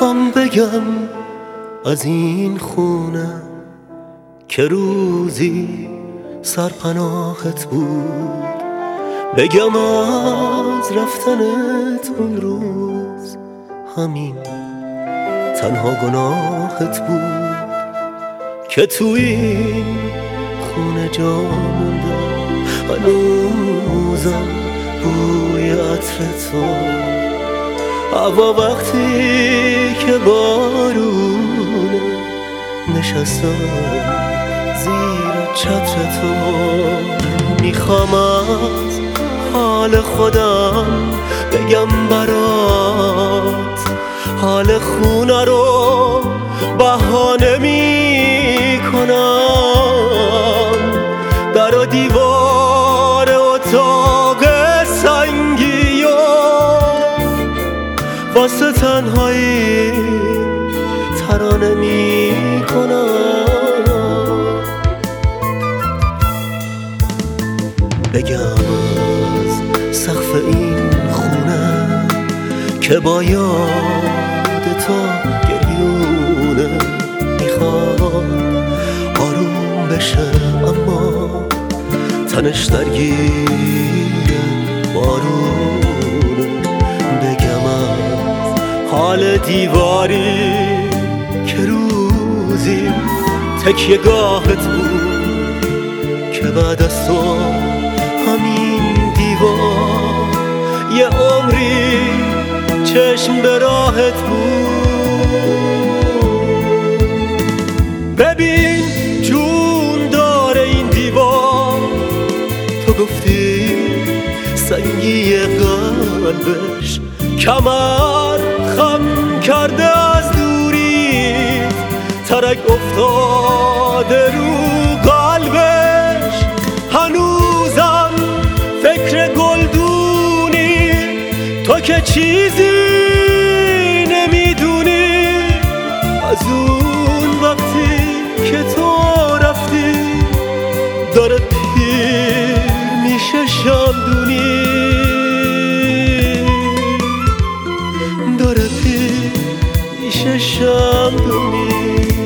میخوام بگم از این خونه که روزی سرپناهت بود، بگم از رفتنت اون روز همین تنها گناهت بود که تو این خونه جا مونده. هنوزم بوی عطر تو، هوا وقتی که بارونه، نشستم زیر چتر تو. میخوام از حال خودم بگم برات، حال خونه رو بهانه میکنم. در و دیوار اتاق سنگی و واسه تنهایی ترانه میکنم. بگم از سقف این خونه که با یاد تو گریونه، میخواد آروم بشه اما تنش درگیر بارونه. بگم از حال دیواری که روزی تکیه گاهت بود، که بعد از تو همین دیوار یه عمری چشم به راهت بود. ببین جون داره این دیوار، تو گفتی سنگی قلبش کمر خم کرده از دوری، ترک افتاده رو قلبش. هنوزم فکر گلدونی، تو که چیزی نمیدونی از اون وقتی که تو رفتی. داره پیر میشه شمدونی، داره پیر میشه شمدونی.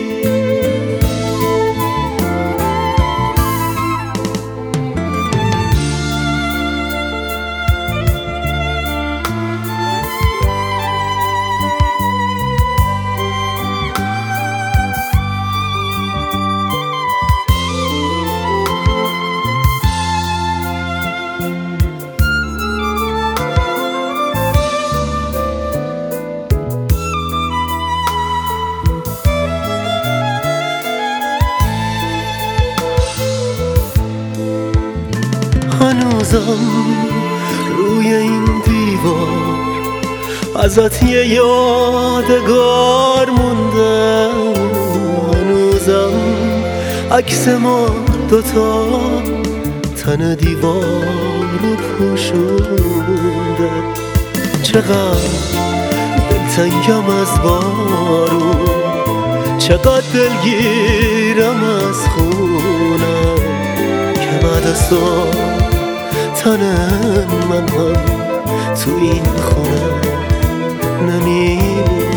هنوزم روی این دیوار ازت یه یادگار مونده. هنوزم عکس ما دوتا تن دیوار رو پوشونده. چقدر دلتنگم از بارون، چقدر دلگیرم از خونم، که بعد از تو تن من هم تو این خونه نمیمونه.